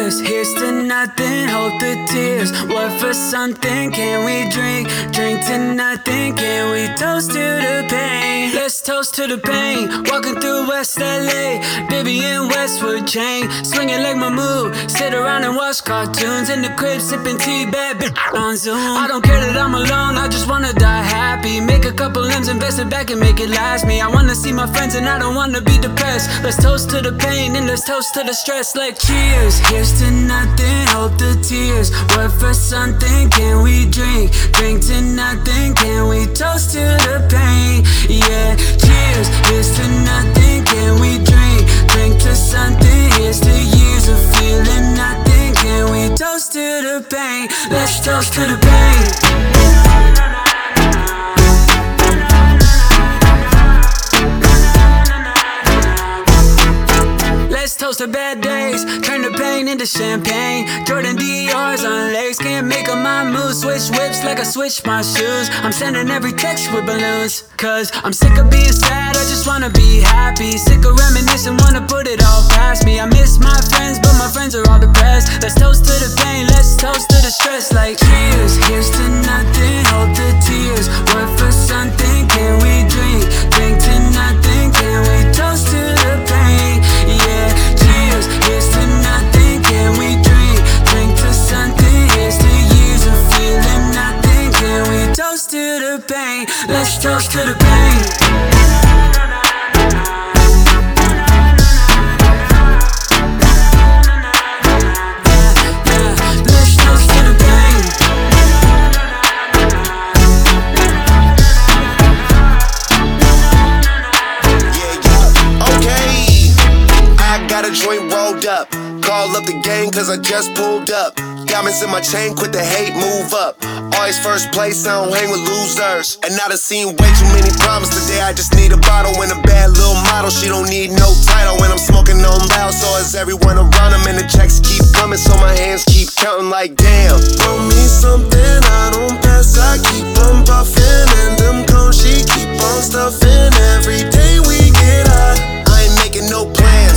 Here's to nothing, hope the tears work for something. Can we drink to nothing? Can we toast to the pain? Let's toast to the pain. Walking through West LA, baby in Westwood chain, swinging like my move. Sit around and watch cartoons in the crib, sipping tea, bad bitch on Zoom. I don't care that I'm alone, I just wanna die happy. Make a couple M's, invest it back and make it last me. I wanna see my friends and I don't wanna be depressed. Let's toast to the pain and let's toast to the stress. Like cheers, here's to nothing, hope the tears work for something. Can we drink to nothing? Can we toast to the pain? Yeah, cheers, here's to nothing. Can we drink to something? Here's to years of feeling nothing. Can we toast to the pain? Let's toast to the pain. Let's toast to bad days, turn the pain into champagne. Jordan Dior's on legs, can't make up my mood. Switch whips like I switch my shoes. I'm sending every text with balloons, cause I'm sick of being sad, I just wanna be happy. Sick of reminiscing, wanna put it all past me. I miss my friends, but my friends are all depressed. Let's toast to the pain, let's toast to the stress. Like cheers, here's to nothing, hope the tears work for something. Can we drink to nothing? Can we toast to the pain? Yeah, cheers, here's to nothing. Can we drink to something? Here's to years of feeling nothing. Can we toast to the pain? Let's toast to the pain. Joint rolled up, call up the gang cause I just pulled up. Diamonds in my chain, quit the hate, move up. Always first place, I don't hang with losers. And I done seen way too many problems today. I just need a bottle and a bad little model. She don't need no title when I'm smoking on loud. So is everyone around them and the checks keep coming. So my hands keep counting like damn. Throw me something, I don't pass, I keep on puffing. And them cones she keep on stuffing. Every day we get high, I ain't making no plans.